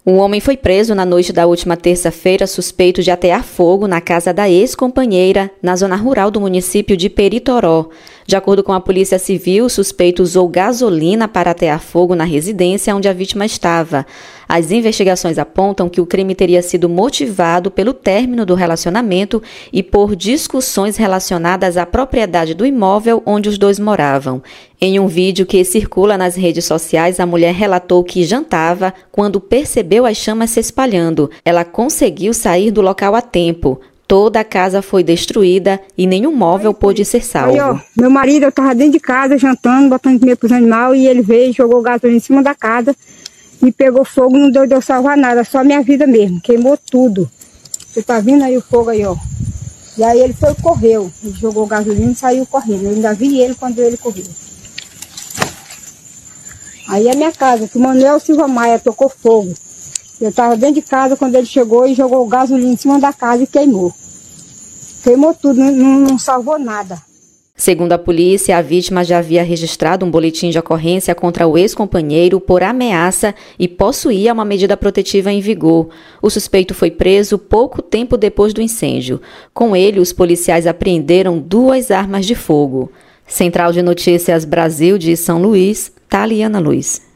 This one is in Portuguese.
Um homem foi preso na noite da última terça-feira suspeito de atear fogo na casa da ex-companheira, na zona rural do município de Peritoró. De acordo com a Polícia Civil, o suspeito usou gasolina para atear fogo na residência onde a vítima estava. As investigações apontam que o crime teria sido motivado pelo término do relacionamento e por discussões relacionadas à propriedade do imóvel onde os dois moravam. Em um vídeo que circula nas redes sociais, a mulher relatou que jantava quando percebeu as chamas se espalhando. Ela conseguiu sair do local a tempo. Toda a casa foi destruída e nenhum móvel pôde ser salvo. Aí, ó, meu marido, eu estava dentro de casa jantando, botando comida para os animais, e ele veio, jogou gasolina em cima da casa e pegou fogo, não deu de eu salvar nada, só minha vida mesmo, queimou tudo. Você tá vendo aí o fogo aí, ó. E aí ele correu, ele jogou gasolina e saiu correndo. Eu ainda vi ele quando ele correu. Aí a minha casa, que o Manuel Silva Maia tocou fogo. Eu estava dentro de casa quando ele chegou e jogou gasolina em cima da casa e queimou. Queimou tudo, não salvou nada. Segundo a polícia, a vítima já havia registrado um boletim de ocorrência contra o ex-companheiro por ameaça e possuía uma medida protetiva em vigor. O suspeito foi preso pouco tempo depois do incêndio. Com ele, os policiais apreenderam 2 armas de fogo. Central de Notícias Brasil de São Luís, Taliana Luiz.